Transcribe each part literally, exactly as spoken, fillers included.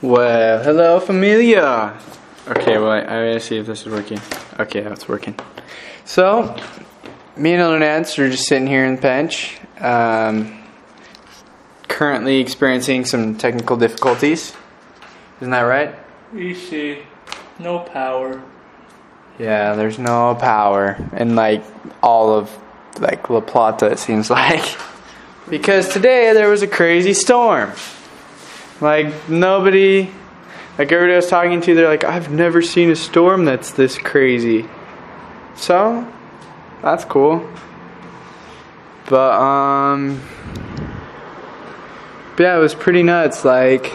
Well, hello, familia. Okay, well, I, I gotta see if this is working. Okay, yeah, it's working. So, me and other Nance are just sitting here in the bench, um, currently experiencing some technical difficulties. Isn't that right? You see, no power. Yeah, there's no power in like all of like La Plata, it seems like. Because today there was a crazy storm. Like nobody, like everybody I was talking to, they're like, I've never seen a storm that's this crazy. So, that's cool. But, um, but yeah, it was pretty nuts. Like,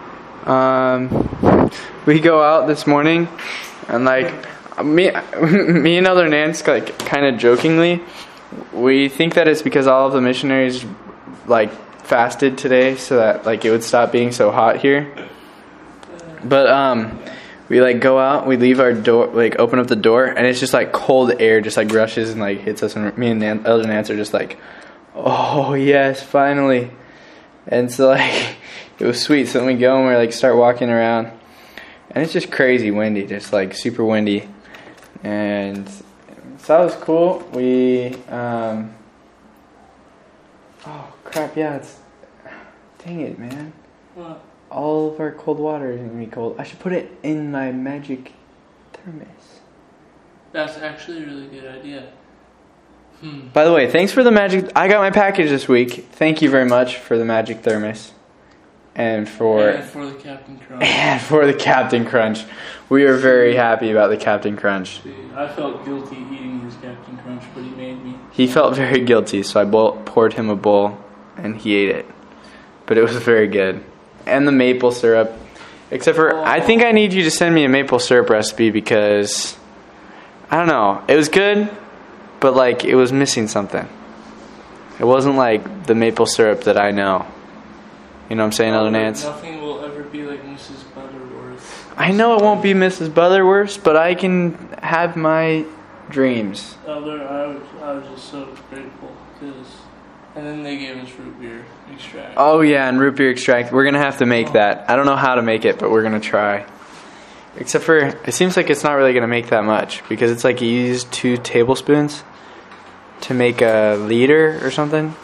um, we go out this morning and like, me, me and other Nance, like, kind of jokingly, we think that it's because all of the missionaries, like, fasted today so that like it would stop being so hot here. But um we like go out, we leave our door, like open up the door, and it's just like cold air just like rushes and like hits us, and me and Nan- Elder Nance are just like, oh yes, finally. And so like it was sweet. So then we go and we like start walking around, and it's just crazy windy, just like super windy. And so that was cool. We um oh crap, yeah, it's dang it, man. What? All of our cold water is gonna be cold. I should put it in my magic thermos. That's actually a really good idea. Hmm. By the way, thanks for the magic. I got my package this week. Thank you very much for the magic thermos. And for And for the Captain Crunch. and for the Captain Crunch. We are very happy about the Captain Crunch. See, I felt guilty eating his Captain Crunch, but he made me. He felt very guilty, so I bowl, poured him a bowl and he ate it. But it was very good. And the maple syrup. Except for, I think I need you to send me a maple syrup recipe because, I don't know, it was good, but like it was missing something. It wasn't like the maple syrup that I know. You know what I'm saying, Elder Nance? Nothing will ever be like Missus Butterworth. I know it won't be Missus Butterworth, but I can have my dreams. Elder, I was, I was just so grateful because, and then they gave us root beer extract. Oh yeah, and root beer extract. We're gonna have to make that. I don't know how to make it, but we're gonna try. Except for, it seems like it's not really gonna make that much because it's like you use two tablespoons to make a liter or something.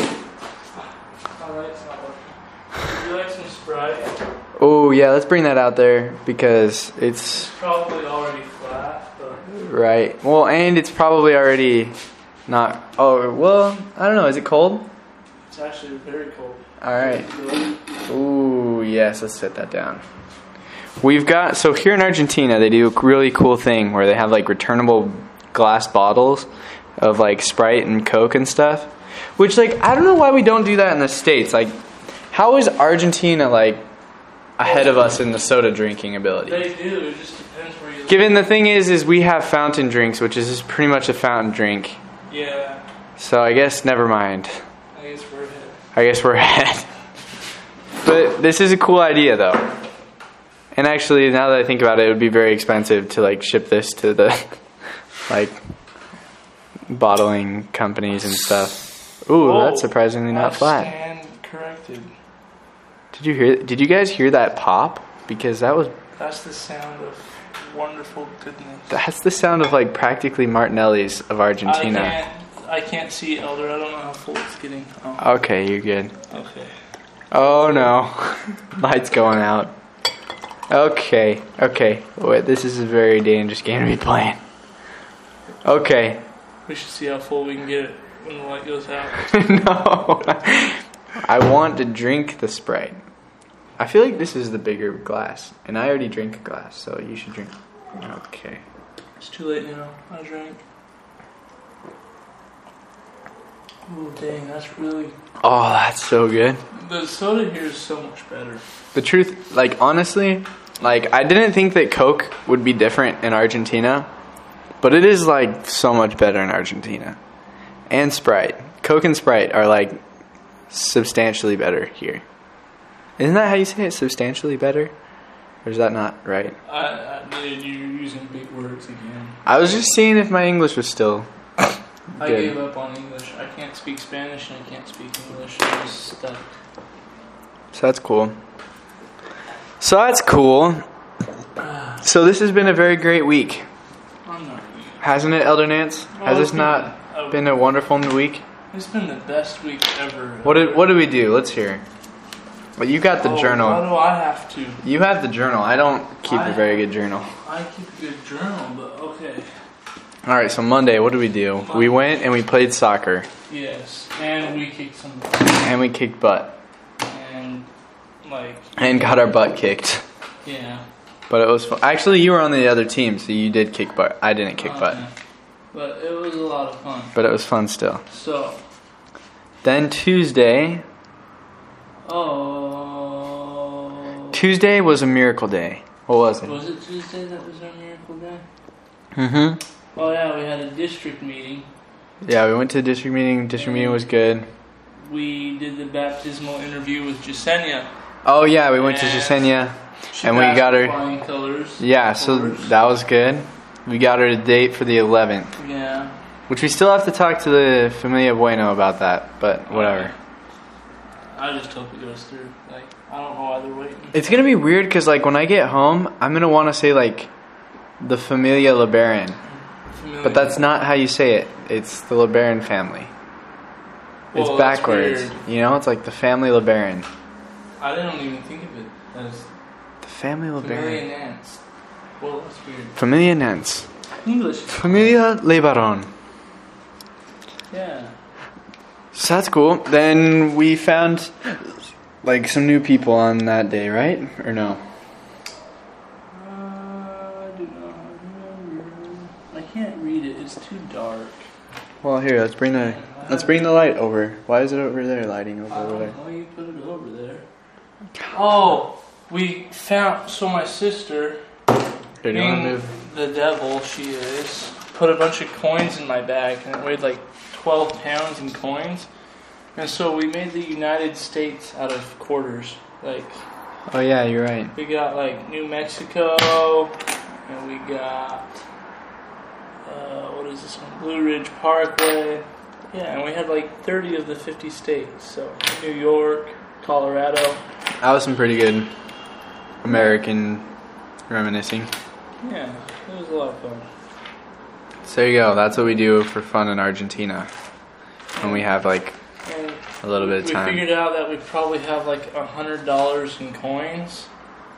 Alright, it's not working. Would you like some Sprite? Oh yeah, let's bring that out there because it's It's probably already flat, but right. Well, and it's probably already not. Oh well, I don't know. Is it cold? it's actually very cold. All right. Ooh, yes, let's set that down. We've got, so here in Argentina, they do a really cool thing where they have like returnable glass bottles of like Sprite and Coke and stuff. Which, like, I don't know why we don't do that in the States. Like, how is Argentina like ahead of us in the soda drinking ability? They do, it just depends where you live. Given the thing is, is we have fountain drinks, which is just pretty much a fountain drink. Yeah, So I guess never mind. I guess we're ahead. I guess we're ahead. But this is a cool idea, though. And actually, now that I think about it, it would be very expensive to like ship this to the like bottling companies and stuff. Ooh, Whoa, that's surprisingly not I flat. stand corrected. Did you hear? Did you guys hear that pop? Because that was That's the sound of wonderful goodness. that's the sound of like practically Martinelli's of Argentina. I can't, I can't see, Elder. I don't know how full it's getting. Oh, Okay, you're good. okay. Oh no, lights going out. Okay, okay. Wait, this is a very dangerous game to be playing. Okay. We should see how full we can get it when the light goes out. No. I want to drink the Sprite. I feel like this is the bigger glass. And I already drink a glass, so you should drink. Okay. It's too late now. I drank. Oh, dang. That's really... Oh, that's so good. The soda here is so much better. The truth, like, honestly, like, I didn't think that Coke would be different in Argentina. But it is, like, so much better in Argentina. And Sprite. Coke and Sprite are, like, substantially better here. Isn't that how you say it? Substantially better? Or is that not right? I, I dude, you're using big words again. I was just seeing if my English was still I good. gave up on English. I can't speak Spanish and I can't speak English. I'm just stuck. So that's cool. So that's cool. So this has been a very great week. I'm not. Hasn't it, Elder Nance? Oh, Has it's this not been, been a wonderful week? It's been the best week ever. What did What did we do? Let's hear. Well, you got the oh, journal. Why do I have to? You have the journal. I don't keep I, a very good journal. I keep a good journal, but okay. All right, so Monday, what did we do? Monday. We went and we played soccer. Yes, and we kicked some And we kicked butt. and like And got our butt kicked. yeah. But it was fun. Actually, you were on the other team, so you did kick butt. I didn't kick Oh, butt. yeah. But it was a lot of fun. But it was fun still. So, Then Tuesday. oh. Tuesday was a miracle day. What was it? Was it Tuesday that was our miracle day? Mm-hmm. Oh yeah, we had a district meeting. Yeah, we went to the district meeting. District meeting was good. We did the baptismal interview with Jasenia. Oh yeah, we went to And Jasenia. She And we passed got the her- flying colors. Yeah, of so course. that was good. We got her a date for the eleventh. Yeah. Which we still have to talk to the Familia Bueno about that, but whatever. I just hope it goes through. Like, I don't know why they're waiting. It's gonna be weird because, like, when I get home, I'm gonna want to say, like, the Familia LeBaron. Familiar. But that's not how you say it. It's the LeBaron family. It's Well, that's backwards. weird. You know, it's like the family LeBaron. I didn't even think of it as The family Familia LeBaron. Nance. Well, that's weird. Familia Nance. English. Familia LeBaron. Yeah. So that's cool. Then we found, like, some new people on that day, right? Or no? Uh, I do not remember. I can't read it. It's too dark. Well, here, let's bring the let's bring the light over. Why is it over there, lighting over, I over don't there? know why you put it over there. Oh, we found. So my sister, Here, do you want to being move? the devil she is, put a bunch of coins in my bag, and it weighed like twelve pounds in coins. And so we made the United States out of quarters. Like, Oh yeah, you're right. we got like New Mexico, and we got uh, what is this one? Blue Ridge Parkway. Yeah, and we had like thirty of the fifty states. So New York, Colorado. That was some pretty good American reminiscing. Yeah, it was a lot of fun. So there you go. That's what we do for fun in Argentina when we have like And a little bit of we time. figured out that we probably have like a hundred dollars in coins,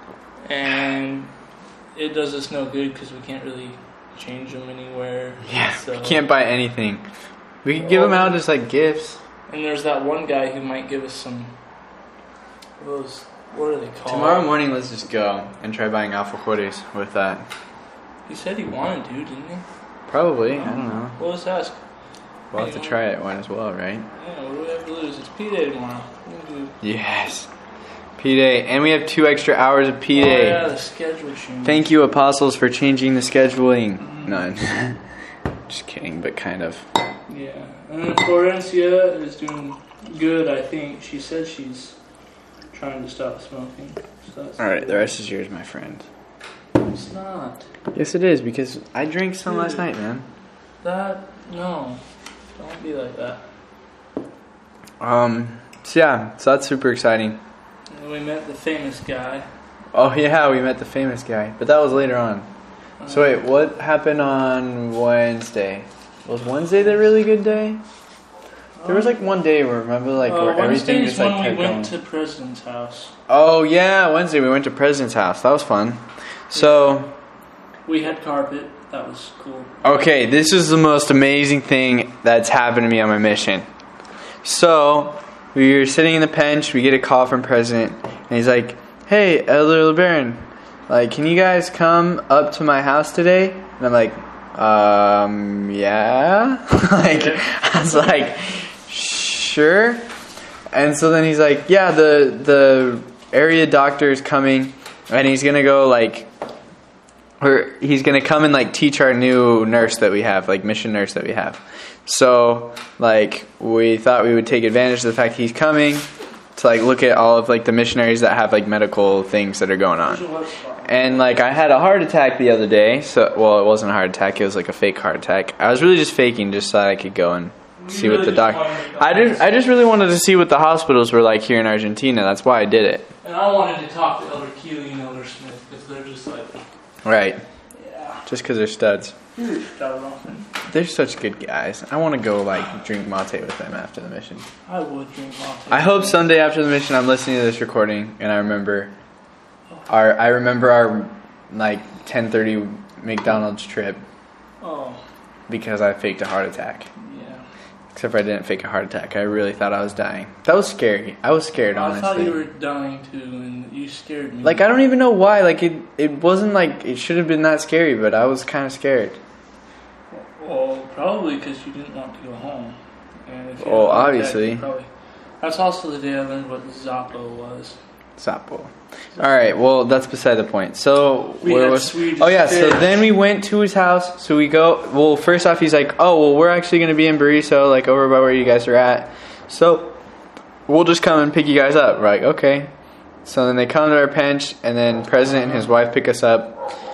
and it does us no good because we can't really change them anywhere. Yeah, so, we can't buy anything. We could give them out as like gifts. And there's that one guy who might give us some of those. What are they called? Tomorrow morning, let's just go and try buying alfajores with that. He said he wanted to, didn't he? Probably. I don't know. Well, let's ask. We'll have to try it one as well, right? Yeah, what do we have to lose? It's P Day tomorrow. We can do- Yes. P-Day. And we have two extra hours of Oh, P-Day. yeah, the schedule change. Thank you, Apostles, for changing the scheduling. None. Just kidding, but kind of. Yeah, and then Florencia is doing good. I think she said she's trying to stop smoking. So that's All right, good. the rest is yours, my friend. It's not Yes, it is, because I drank some last Dude. night, man. that. No, don't be like that. Um, so yeah, so that's super exciting. And then we met the famous guy. Oh yeah, we met the famous guy, but that was later on. So wait, what happened on Wednesday? Was Wednesday the really good day? There was like one day where remember like uh, where everything Wednesday is just like when we kept going. went to President's house. Oh yeah, Wednesday we went to President's house. That was fun. So We had carpet. That was cool. okay, this is the most amazing thing that's happened to me on my mission. So we were sitting in the bench. We get a call from President, and he's like, "Hey, Elder LeBaron, like, can you guys come up to my house today?" And I'm like, um, yeah. Like, I was like, sure. And so then he's like, yeah, the the area doctor is coming, and he's gonna go like, or he's gonna come and like teach our new nurse that we have, like mission nurse that we have. So like we thought we would take advantage of the fact he's coming to like look at all of like the missionaries that have like medical things that are going on. And like I had a heart attack the other day, so well it wasn't a heart attack, it was like a fake heart attack. I was really just faking just so that I could go and see what the doctor. I just I just really wanted to see what the hospitals were like here in Argentina. That's why I did it. And I wanted to talk to Elder Keeley and Elder Smith because they're just like. Right. Yeah. Just because they're studs. You're stud often. They're such good guys. I want to go like drink mate with them after the mission. I would drink mate. I hope someday after the mission I'm listening to this recording and I remember our I remember our like ten thirty McDonald's trip Oh. because I faked a heart attack. Yeah. Except for I didn't fake a heart attack. I really thought I was dying. That was scary. I was scared, honestly. I thought you were dying too, and you scared me. Like I don't even know why. Like it, it wasn't like it should have been that scary, but I was kind of scared. Well, probably because you didn't want to go home. And if you Well, had a heart obviously. attack, you probably. That's also the day I learned what Zappo was. Zappo. All right. Well, that's beside the point. So We where had was? Swedish Oh yeah. So fish. then we went to his house. So we go. Well, first off, he's like, "Oh, well, we're actually gonna be in Bariso, like over by where you guys are at. So we'll just come and pick you guys up." We're like, okay. So then they come to our bench, and then President and his wife pick us up.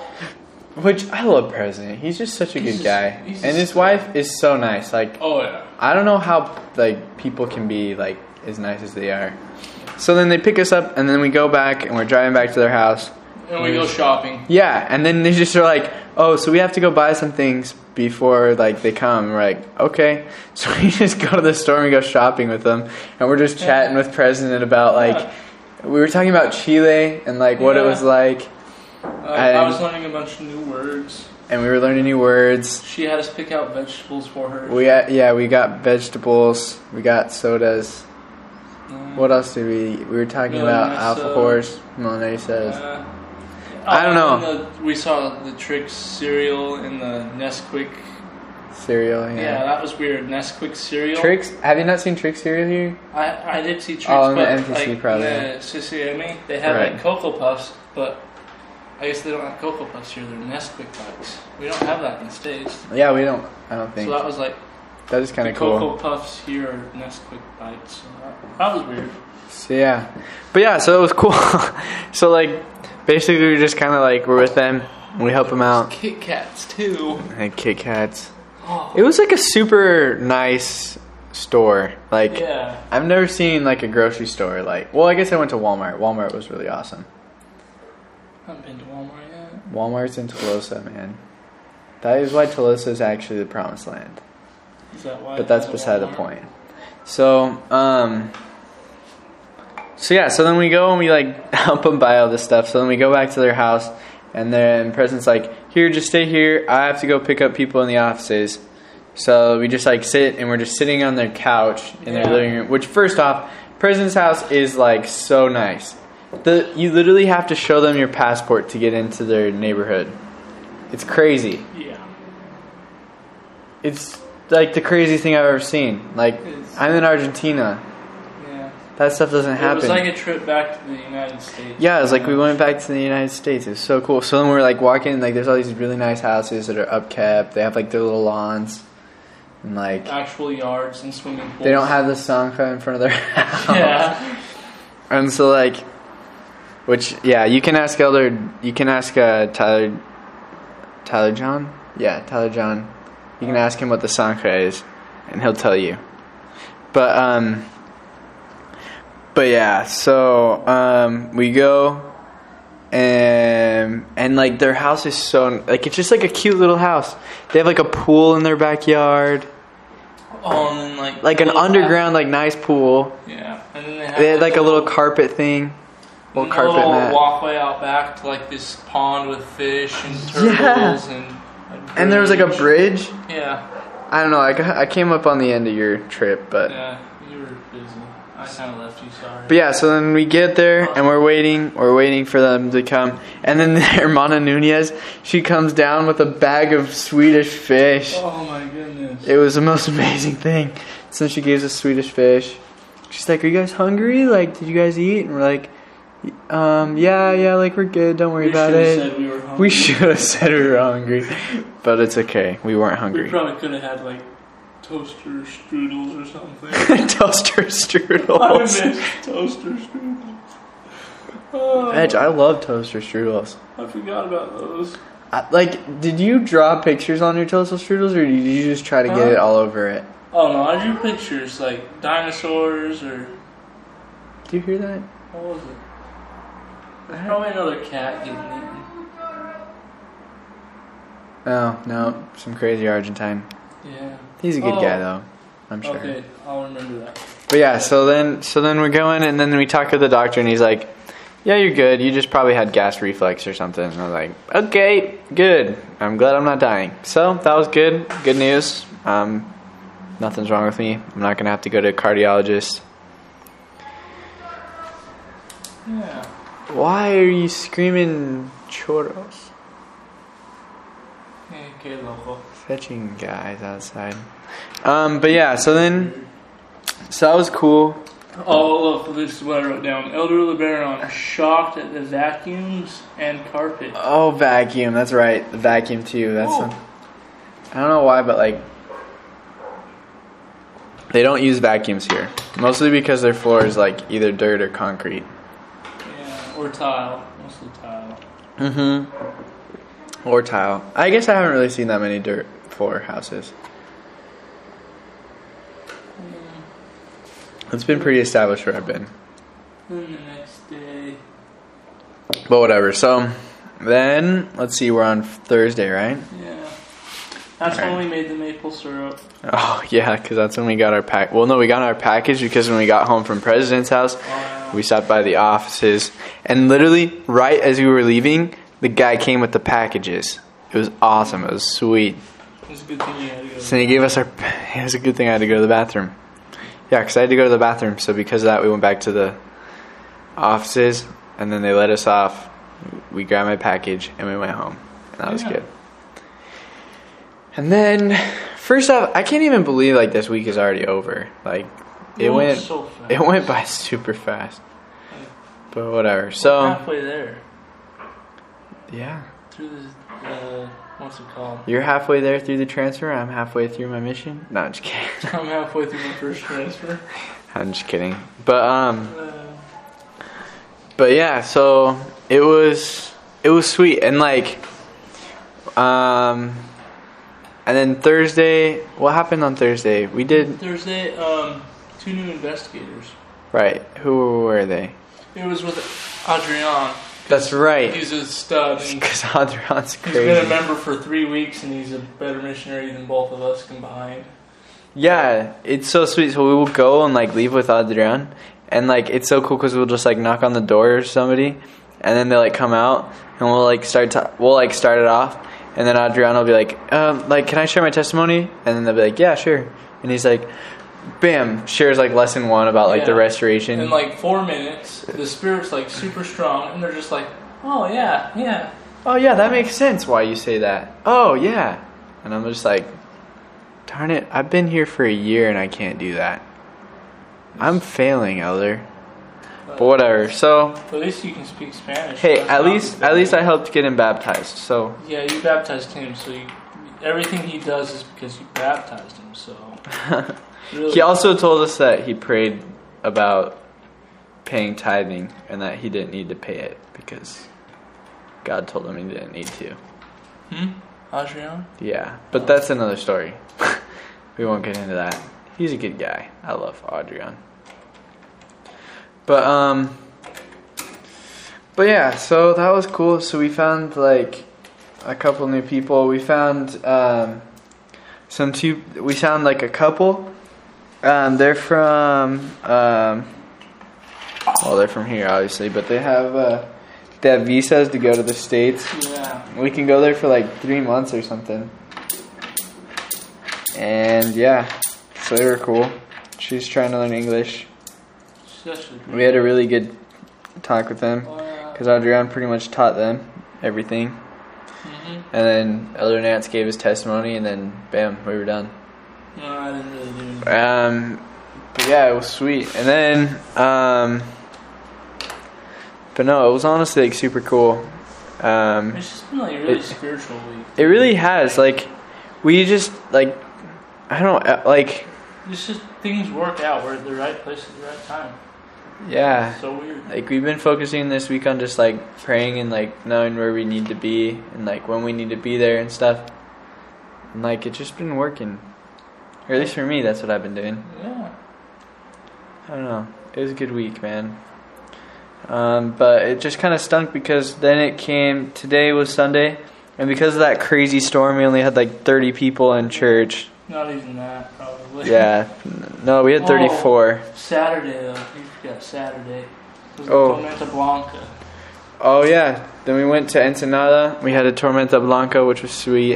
Which I love President. He's just such a He's good just- guy, he's and just- his wife is so nice. Like Oh yeah. I don't know how like people can be like as nice as they are. So then they pick us up, and then we go back, and we're driving back to their house. And we go shopping. Yeah, and then they just are like, "Oh, so we have to go buy some things before like they come." We're like, "Okay." So we just go to the store and we go shopping with them, and we're just chatting with President about like Yeah. we were talking about Chile and like what it Yeah. was like, Uh, I And- was learning a bunch of new words. and we were learning new words. She had us pick out vegetables for her. We got, yeah, we got vegetables, we got sodas. Mm. What else did we? We were talking about Milanesa. Alpha Horse, Milanesas. Uh, I don't oh, know. and the- we saw the Trix cereal and the Nesquik. Cereal, yeah. Yeah, that was weird. Nesquik cereal. Tricks? Have you not seen Trick cereal here? I, I did see Trix, Oh, in the but M T C like probably. in the C C M E, they had Right. like Cocoa Puffs, but I guess they don't have Cocoa Puffs here. They're Nesquik bites. We don't have that in the States. Yeah, we don't. I don't think So that was like that is kind the of cool. Cocoa Puffs here are Nesquik bites. So that, that was weird. So yeah, but yeah, so it was cool. So like, basically, we just kind of like we're with them. We help them out. Kit Kats too. And Kit Kats. Oh, It was like a super nice store. Like yeah. I've never seen like a grocery store like. Well, I guess I went to Walmart. Walmart was really awesome. I haven't been to Walmart yet. Walmart's in Tolosa, man. That is why Tolosa is actually the promised land. Is that why? But that's it's a beside the Walmart? point. So, um, so yeah, so then we go and we like help them buy all this stuff. So then we go back to their house, and then President's like, "Here, just stay here. I have to go pick up people in the offices." So we just like sit, and we're just sitting on their couch in their Yeah. living room. Which, first off, President's house is like so nice. The you literally have to show them your passport to get into their neighborhood. It's crazy. Yeah. It's like the craziest thing I've ever seen. Like It's- I'm in Argentina. Yeah. That stuff doesn't It happen. was like a trip back to the United States. Yeah, it was like we went back to the United States. It was so cool. So then we're like walking, like there's all these really nice houses that are upkept. They have like their little lawns, and like Actual yards and swimming pools. they don't have the Sangha in front of their house. Yeah. And so like, which yeah, you can ask Elder, you can ask uh, Tyler, Tyler John, yeah, Tyler John. You can ask him what the Sangha is, and he'll tell you. But um. But yeah, so um, we go, and and like their house is so like it's just like a cute little house. They have like a pool in their backyard, Oh, and then like like a an little underground like nice pool. path- Yeah, and then they have They had like a little carpet thing, little and a carpet little mat, walkway out back to like this pond with fish and Yeah. turtles and. a and there was like a bridge. Yeah, I don't know. I, got- I came up on the end of your trip, but yeah, you were busy. I kind of left you. Sorry. But yeah, so then we get there and we're waiting, we're waiting for them to come. And then Hermana Nunez, she comes down with a bag of Swedish fish. Oh my goodness. It was the most amazing thing. So she gives us Swedish fish. She's like, "Are you guys hungry? Like, did you guys eat?" And we're like, um, yeah, yeah, like we're good. Don't worry we about should've it. Said we, were hungry. We should have said we were hungry. But it's okay. We weren't We hungry. probably could have had like toaster strudels or something. Toaster I strudels. miss toaster strudels. Oh, Edge, I love toaster strudels. I forgot about those. I, like, did you draw pictures on your toaster strudels, or did you just try to get Huh? it all over it? Oh no, I drew pictures like dinosaurs or. Do you hear that? What was it? There's probably another cat getting eaten. Oh no, some crazy Argentine. Yeah. He's a good Oh. guy though, I'm sure. Okay, I'll remember that. But yeah, so then so then we're going, and then we talk to the doctor, and he's like, "Yeah, you're good. You just probably had gas reflux or something." And I was like, "Okay, good. I'm glad I'm not dying." So that was good. Good news. Um, nothing's wrong with me. I'm not gonna have to go to a cardiologist. Yeah. Why are you screaming churros? Hey, que loco. Fetching guys outside. Um, but yeah, so then, so that was cool. Oh, look, this is what I wrote down. Elder LeBaron shocked at the vacuums and carpet. Oh, vacuum. That's right. The vacuum too. That's. Ooh. Some, I don't know why, but like, they don't use vacuums here. Mostly because their floor is like either dirt or concrete. Yeah, or tile. Mostly tile. Mm-hmm. Or tile. I guess I haven't really seen that many dirt floor houses. It's been pretty established where I've been. Then the next day. But whatever. So then, let's see, we're on Thursday, right? Yeah. That's All when right. we made the maple syrup. Oh, yeah, because that's when we got our pack. Well, no, we got our package because when we got home from President's house, Wow. we stopped by the offices. And literally, right as we were leaving, the guy came with the packages. It was awesome. It was sweet. It was a good thing you had to go. So he gave us our... It was a good thing I had to go to the bathroom. Yeah, because I had to go to the bathroom. So because of that, we went back to the offices. And then they let us off. We grabbed my package and we went home. And that was Yeah. good. And then, first off, I can't even believe like this week is already over. Like, it It went, so fast. it went by super fast. But whatever. So, halfway there. yeah, Through the, uh, what's it called? you're halfway there through the transfer. I'm halfway through my mission. No, I'm just kidding. I'm halfway through my first transfer. I'm just kidding. But um, Uh, but yeah. So it was it was sweet and like um, and then Thursday. What happened on Thursday? We did Thursday, um, two new investigators. right. Who were they? It was with Adrian. That's right. He's a stud. And Because Adrian's he's been a crazy. member for three weeks, and he's a better missionary than both of us combined. Yeah, it's so sweet. So we will go and like leave with Adrian, and like it's so cool because we'll just like knock on the door or somebody, and then they like come out and we'll like start to we'll like start it off, and then Adrian will be like, um, like can I share my testimony? And then they'll be like, yeah, sure. And he's like, bam, shares like lesson one about like the Yeah. restoration. In like four minutes, the spirit's like super strong, and they're just like, oh yeah, yeah. Oh yeah, that makes sense. Why you say that? Oh yeah, and I'm just like, darn it, I've been here for a year and I can't do that. I'm failing, Elder. But whatever. So, At least you can speak Spanish. hey, That's at not least bad. at least I helped get him baptized. So, Yeah, you baptized him, so you, everything he does is because you baptized him. So really, he also told us that he prayed about paying tithing and that he didn't need to pay it because God told him he didn't need to. hmm? Adrian? Yeah, but that's another story. We won't get into that. He's a good guy. I love Adrian. But um But yeah, so that was cool. So we found like a couple new people. We found um some two we found like a couple. Um they're from um well they're from here obviously, but they have uh they have visas to go to the States. Yeah. We can go there for like three months or something. And yeah, so they were cool. She's trying to learn English. She's actually pretty We had a really good talk with them Oh, yeah. because Adrian pretty much taught them everything. Mhm. And then Elder Nance gave his testimony, and then bam, we were done. No, I didn't really do anything. Um, but yeah, it was sweet. And then, um, but no, it was honestly like super cool. Um, It's just been like a really It- spiritual week. it really has like we just like I don't uh, like It's just things work out. We're at the right place at the right time. yeah. It's so weird. Like we've been focusing this week on just like praying and like knowing where we need to be and like when we need to be there and stuff. And like it's just been working. Or at least for me, that's what I've been doing. Yeah. I don't know. It was a good week, man. Um, but it just kind of stunk because then it came, today was Sunday, and because of that crazy storm, we only had like thirty people in church. Not even that, probably. Yeah. No, we had thirty-four. Oh, Saturday, though. You forgot Saturday. It was Oh. Tormenta Blanca. Oh, yeah. Then we went to Ensenada. We had a Tormenta Blanca, which was sweet.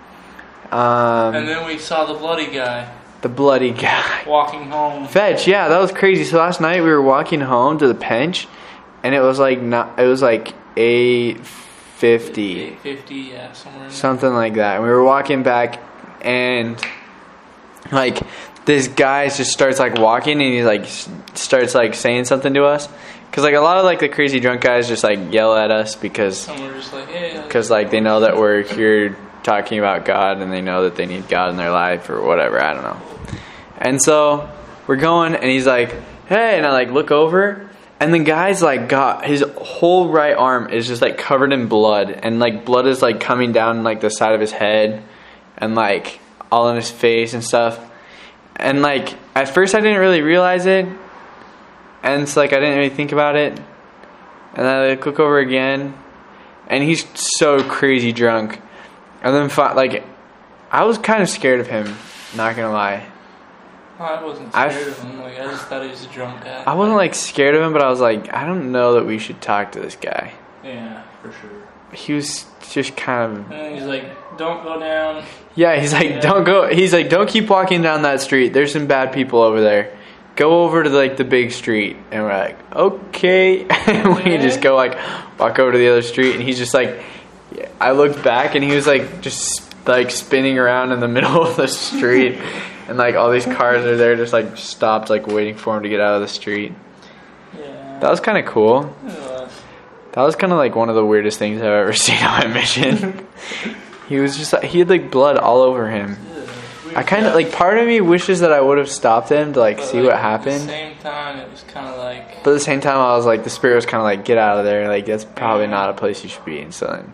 Um, And then we saw the bloody guy the bloody guy. walking home. Fetch, yeah, that was crazy. So last night we were walking home to the Pench, and it was like not, it was like eight fifty, eight fifty, yeah, somewhere in there. something like that. And we were walking back, and like this guy just starts like walking, and he like s- starts like saying something to us, because like a lot of like the crazy drunk guys just like yell at us because And we're just like, hey. because like they know that we're here talking about God, and they know that they need God in their life or whatever. I don't know. And so we're going, and he's like, hey, and I like look over, and the guy's like got his whole right arm is just like covered in blood, and like blood is like coming down like the side of his head and like all in his face and stuff. And like at first I didn't really realize it, and it's like I didn't really think about it, and then I like, look over again, and he's so crazy drunk. And then fi- like I was kind of scared of him, not gonna lie. I wasn't I scared f- of him. Like, I just thought he was a drunk guy. I wasn't like scared of him, but I was like, I don't know that we should talk to this guy. Yeah, for sure. He was just kind of, And he's like, don't go down. yeah, he's like, Yeah. don't go, he's like, don't keep walking down that street. There's some bad people over there. Go over to like the big street. And we're like, okay. And we just go like, walk over to the other street, and he's just like, I looked back, and he was like, just like spinning around in the middle of the street. And like all these cars are there just like stopped, like waiting for him to get out of the street. Yeah. That was kind of cool. It was. That was kind of like one of the weirdest things I've ever seen on my mission. He was just like, he had like blood all over him. Yeah. I kind of like, part of me wishes that I would have stopped him to like But, see like, what At the happened. same time, it was kind of like, But at the same time, I was like, the spirit was kind of like, get out of there. Like, that's probably not a place you should be in. So then,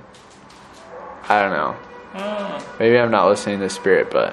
I don't know. oh, Maybe I'm not listening to the spirit, but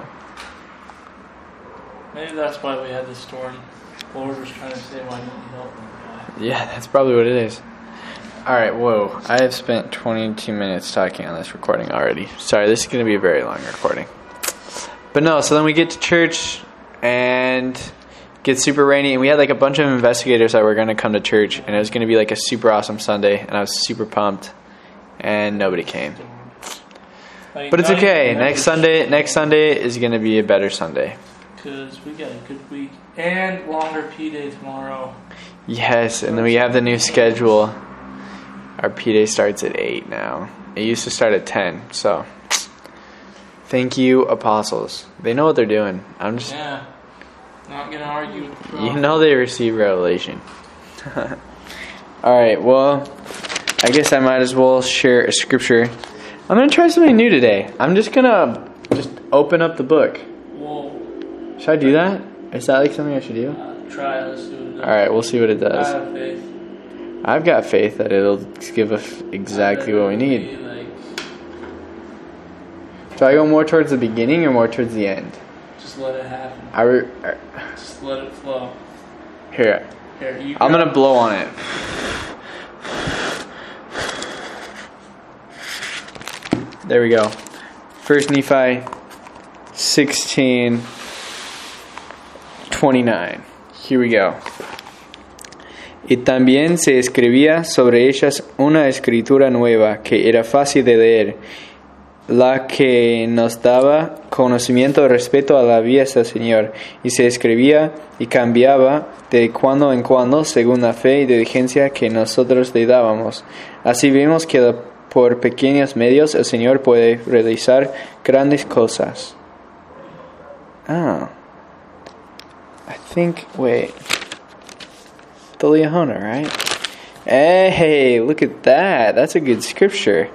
maybe that's why we had the storm. Lord was trying to say, why didn't you help me? yeah, that's probably what it is. Alright, whoa. I have spent twenty-two minutes talking on this recording already. Sorry, this is going to be a very long recording. But no, so then we get to church and get super rainy, and we had like a bunch of investigators that were going to come to church, and it was going to be like a super awesome Sunday, and I was super pumped, and nobody came. Like, But it's not okay. even Next members- Sunday, next Sunday is going to be a better Sunday. Because we got a good week. And longer P Day tomorrow. Yes, and then we have the new schedule. Our P Day starts at eight now. It used to start at ten, so thank you, apostles. They know what they're doing. I'm just, Yeah. Not going to argue with the you prophet. know they receive revelation. Alright, well, I guess I might as well share a scripture. I'm going to try something new today. I'm just going to just open up the book. Whoa. Should I do that? Is that like something I should do? Uh, try it. Let's see what it does. Alright, we'll see what it I does. have faith. I've got faith that it'll give us exactly what we need. Be like, Do I go more towards the beginning or more towards the end? just let it happen. I re- Just let it flow. here, Here, you I'm grab- gonna blow on it. There we go. First Nephi sixteen twenty-nine. Here we go. Y también se escribía sobre ellas una escritura nueva que era fácil de leer, la que nos daba conocimiento respecto a la vida del Señor, y se escribía y cambiaba de cuando en cuando según la fe y diligencia que nosotros le dábamos. Así vemos que la- por pequeños medios el Señor puede realizar grandes cosas. Oh. I think, wait. The Liahona, right? Hey, look at that. That's a good scripture.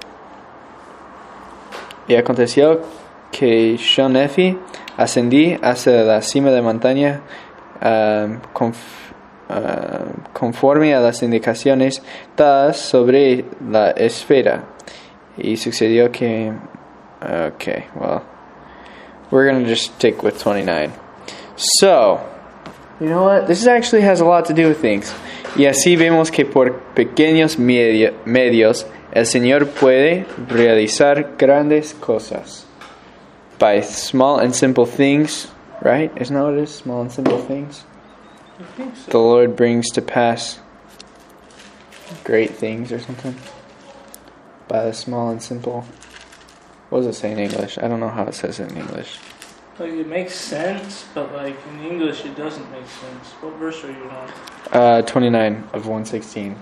Y aconteció que yo, Nephi, ascendí hacia la cima de la montaña um, conf- uh, conforme a las indicaciones dadas sobre la esfera. Y sucedió que... Okay, well... we're going to just stick with twenty-nine. So, you know what? This actually has a lot to do with things. Y así vemos que por pequeños medio, medios el Señor puede realizar grandes cosas. By small and simple things, right? Isn't that what it is? Small and simple things? I think so. The Lord brings to pass great things or something. By the small and simple. What does it say in English? I don't know how it says it in English. Like, it makes sense, but like in English it doesn't make sense. What verse are you on? Uh, twenty-nine of one sixteen.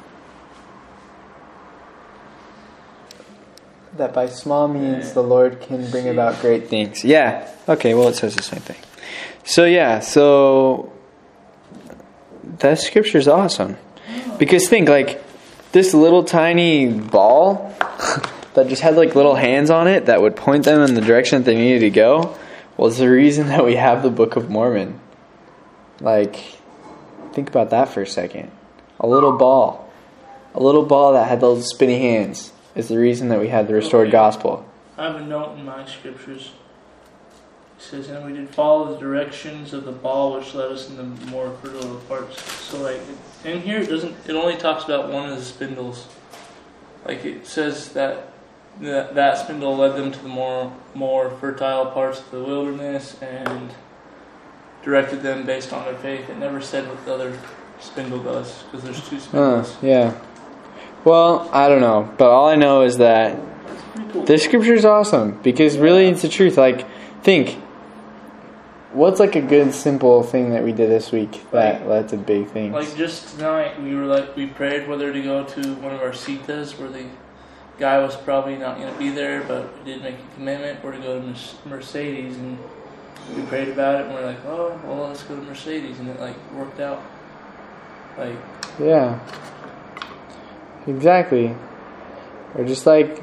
That by small means the Lord can bring about great things. Yeah. Okay, well it says the same thing. So yeah, so that scripture is awesome. Because think, like, this little tiny ball that just had like little hands on it that would point them in the direction that they needed to go was the reason that we have the Book of Mormon. Like, think about that for a second. A little ball. A little ball that had those spinny hands is the reason that we had the restored Okay. gospel. I have a note in my scriptures. It says, and we did follow the directions of the ball which led us in the more fertile parts. So like, in here it doesn't, it only talks about one of the spindles. Like it says that that, that spindle led them to the more more fertile parts of the wilderness and directed them based on their faith. It never said what the other spindle does, because there's two Uh, spindles. yeah. Well, I don't know. But all I know is that Pretty cool. this scripture is awesome. Because really it's the truth. Like, think. What's like a good simple thing that we did this week that led to big things? Like just tonight, we were like, we prayed whether to go to one of our citas where the guy was probably not going to be there, but we did make a commitment, or to go to Mercedes, and we prayed about it, and we're like, oh, well, let's go to Mercedes, and it like worked out. Like, Yeah. Exactly. Or just like,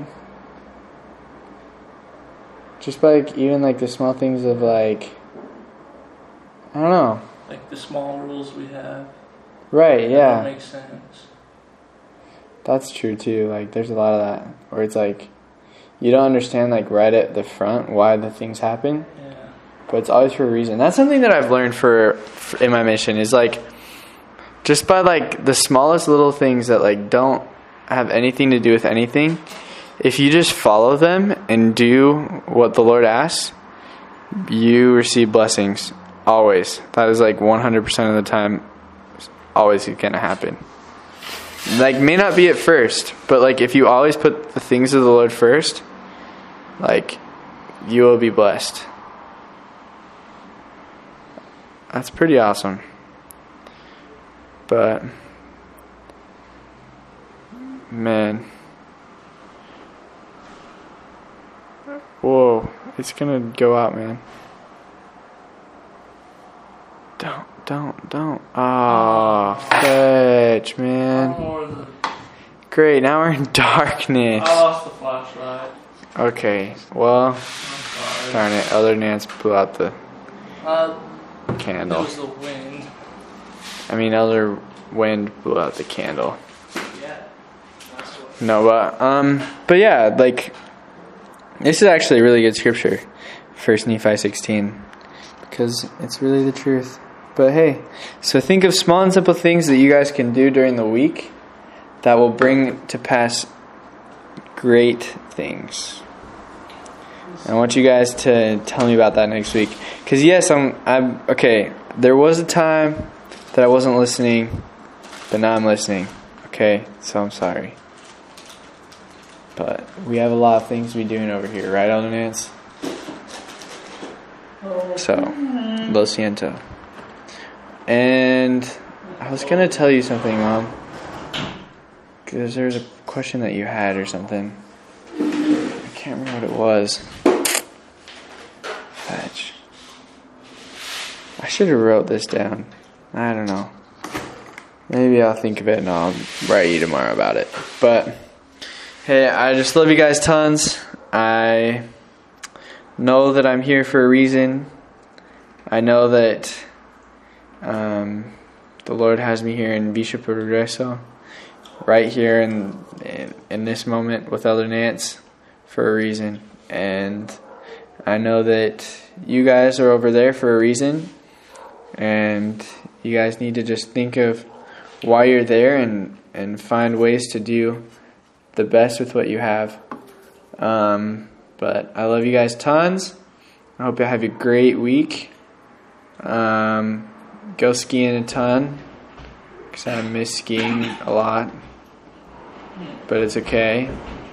just like even like the small things of like, I don't know. like the small rules we have. Right, That yeah. makes sense. That's true too. Like there's a lot of that where it's like you don't understand like right at the front why the things happen, Yeah. but it's always for a reason. That's something that I've learned for, for in my mission is like just by like the smallest little things that like don't have anything to do with anything, if you just follow them and do what the Lord asks, you receive blessings. Always. That is like one hundred percent of the time always going to happen. Like, may not be at first, but like if you always put the things of the Lord first, like, you will be blessed. That's pretty awesome. But, man. Whoa, it's gonna go out, man. Don't, don't, don't. Ah, fetch, man. Or the, Great, now we're in darkness. I lost the flashlight. Okay, well, I'm sorry. darn it, Elder Nance blew out the Uh, it candle. was the wind. I mean, Elder Wind blew out the candle. Yeah. That's what. No, but, um, but yeah, like, this is actually a really good scripture, First Nephi sixteen, because it's really the truth. But hey, so think of small and simple things that you guys can do during the week that will bring to pass great things. I want you guys to tell me about that next week. Because yes, I'm, I'm, okay, there was a time that I wasn't listening, but now I'm listening. Okay, so I'm sorry. But we have a lot of things to be doing over here, right, Elder Nance? So, lo siento. And I was going to tell you something, Mom. Because there was a question that you had or something. I can't remember what it was. Fetch. I should have wrote this down. I don't know. Maybe I'll think of it and I'll write you tomorrow about it. But, hey, I just love you guys tons. I know that I'm here for a reason. I know that um, the Lord has me here in Bishop Progreso, right here in, in in this moment with Elder Nance for a reason. And I know that you guys are over there for a reason, and you guys need to just think of why you're there and, and find ways to do the best with what you have. Um, but I love you guys tons. I hope you have a great week. Um, go skiing a ton, because I miss skiing a lot, but it's okay.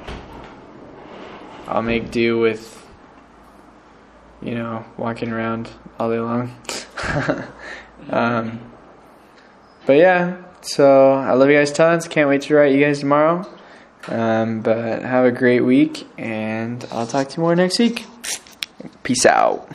I'll make do with, you know, walking around all day long. um, but yeah, so I love you guys tons. Can't wait to write you guys tomorrow. Um, but have a great week, and I'll talk to you more next week. Peace out.